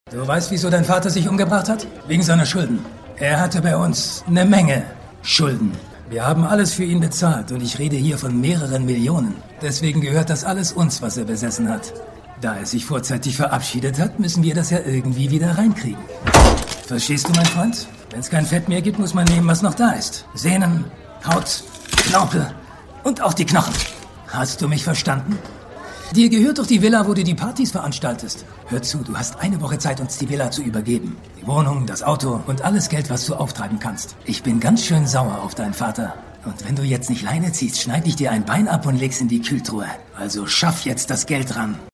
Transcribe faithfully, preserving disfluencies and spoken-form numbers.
Du weißt, wieso dein Vater sich umgebracht hat? Wegen seiner Schulden. Er hatte bei uns eine Menge Schulden. Wir haben alles für ihn bezahlt und ich rede hier von mehreren Millionen. Deswegen gehört das alles uns, was er besessen hat. Da er sich vorzeitig verabschiedet hat, müssen wir das ja irgendwie wieder reinkriegen. Verstehst du, mein Freund? Wenn es kein Fett mehr gibt, muss man nehmen, was noch da ist. Sehnen, Haut, Knorpel und auch die Knochen. Hast du mich verstanden? Dir gehört doch die Villa, wo du die Partys veranstaltest. Hör zu, du hast eine Woche Zeit, uns die Villa zu übergeben. Die Wohnung, das Auto und alles Geld, was du auftreiben kannst. Ich bin ganz schön sauer auf deinen Vater. Und wenn du jetzt nicht Leine ziehst, schneide ich dir ein Bein ab und leg's in die Kühltruhe. Also schaff jetzt das Geld ran.